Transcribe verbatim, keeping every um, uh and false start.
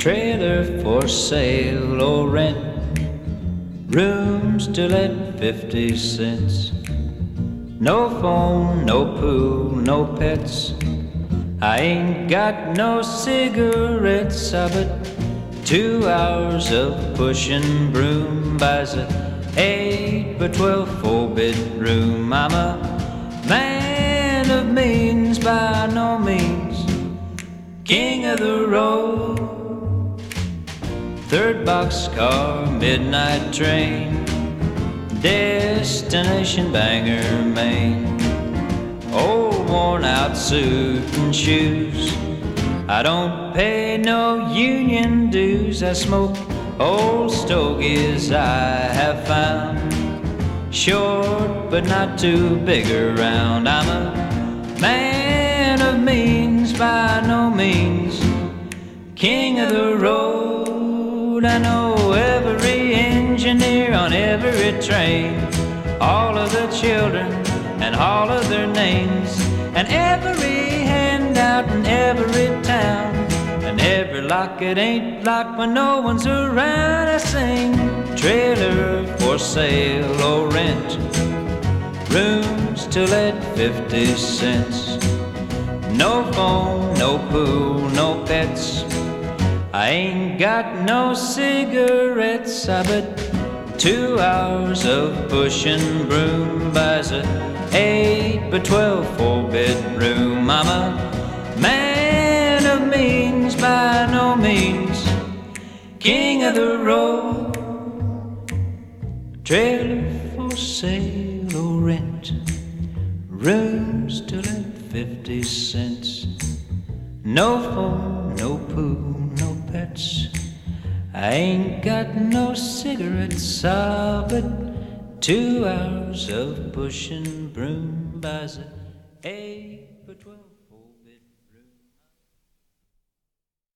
Trailer for sale or rent, rooms to let fifty cents. No phone, no pool, no pets. I ain't got no cigarettes, I bet two hours of pushing broom buys a eight by twelve four bedroom. I'm a man of means, by no means king of the road. Third boxcar, midnight train, destination Bangor, Maine. Old worn out suit and shoes, I don't pay no union dues. I smoke old stogies I have found, short but not too big around. I'm a man of means, by no means king of the road. I know every engineer on every train, all of the children and all of their names, and every handout in every town, and every lock it ain't locked when no one's around. I sing trailer for sale or rent, rooms to let fifty cents. No phone, no pool, no pets. I ain't got no cigarettes, I bet two hours of pushing broom buys a eight by twelve four bedroom. I'm a man of means, by no means king of the road. Trailer for sale or rent, rooms to let fifty cents. No phone, no pool, no pets. I ain't got no cigarettes, ah, but two hours of pushing broom buys a eight by twelve.